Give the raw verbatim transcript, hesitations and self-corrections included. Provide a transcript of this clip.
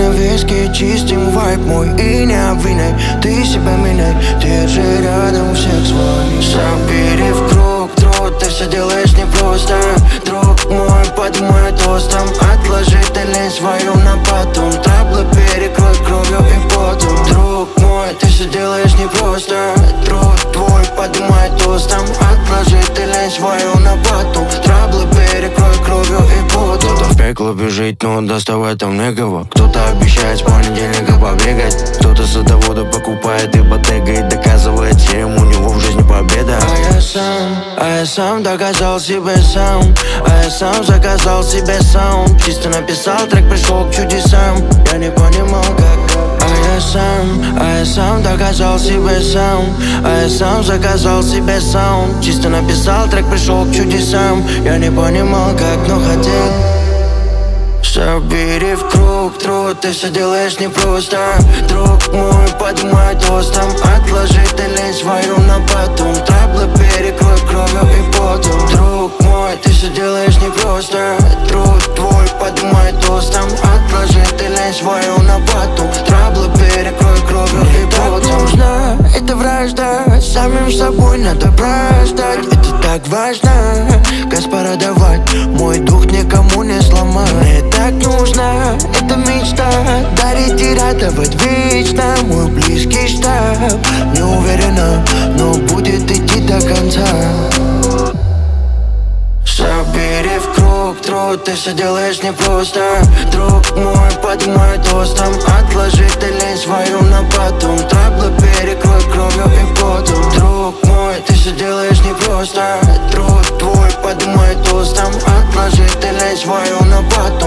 на виски, чистим вайб мой и не обвиняй. Ты себя меняй, держи рядом всех своих. Собери в круг, труд, ты все делаешь непросто. Друг мой, подумай тостом. Отложи ты лень свою на потом. Траблы перекрой кровью и потом. Друг мой, ты все делаешь непросто. Труд твой, подумай тостом. Отложи ты лень свою на потом. Траблы перекрой кровью и потом. Кто-то в пекло бежит, но доставать там некого. Кто-то обещает с понедельника побегать. Кто-то садовода покупает ипотека и доказывает всем, у него в жизни победа. А я сам, а я сам доказал себе сам. А я сам заказал себе саунд. Чисто написал трек, пришел к чудесам. Я не понимал как. А я сам, а я сам доказал себе сам. А я сам заказал себе саунд. Чисто написал трек, пришел к чудесам. Я не понимал как, но хотел. Собери в круг, труд, ты все делаешь непросто. Друг мой, подумай тостом. Отложи ты лень свою на потом. Траблы перекрой кровью и потом. Друг мой, ты все делаешь непросто. Труд твой, подумай тостом. Отложи ты лень свою на потом. Траблы перекрой кровью и потом. Так нужно, это вражда. Самим собой надо прощать. Это так важно, Гаспара давать. Мой дух никому не сломать. Мне так нужно, это мечта. Дарить и радовать вечно. Мой близкий штаб. Не уверена, но будет идти до конца. Собери в круг, труд, ты все делаешь непросто. Друг мой, подумай тостом. Отложи ты лень свою на потом. Траблы перекрой кровью и потом. Друг мой, ты все делаешь непросто. Труд твой, подумай тостом. Отложи ты лень свою на потом.